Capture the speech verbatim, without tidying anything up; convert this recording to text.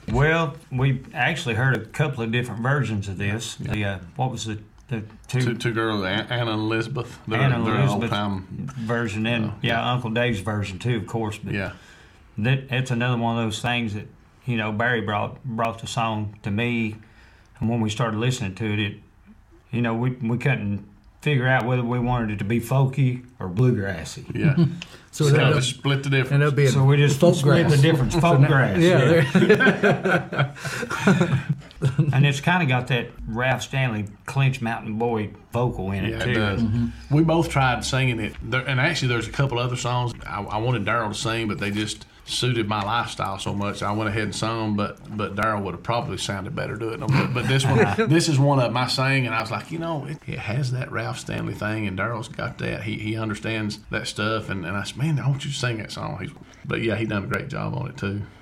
Well, we actually heard a couple of different versions of this. Yeah. The uh, what was the the two Two, two girls, Anna and Elizabeth. They're, Anna they're an Elizabeth old-time, version, and uh, yeah, yeah. Uncle Dave's version too, of course. But yeah. that it's another one of those things that you know Barry brought brought the song to me, and when we started listening to it, it you know we we couldn't figure out whether we wanted it to be folky or bluegrassy. Yeah. So, So it ended they up, split the difference. ended up being So we just folk split grass. the difference, folk grass. Yeah, Yeah. And it's kind of got that Ralph Stanley Clinch Mountain Boy vocal in it Yeah, too. it does. Mm-hmm. We both tried singing it, there, and actually, there's a couple other songs I, I wanted Daryl to sing, but they just suited my lifestyle so much. I went ahead and sung them, but but Daryl would have probably sounded better doing them. But, but this one, this is one of them I sang, and I was like, you know, it, it has that Ralph Stanley thing, and Daryl's got that. He he understands that stuff, and, and I said, man, I want you to sing that song. He's, but yeah, he done a great job on it too.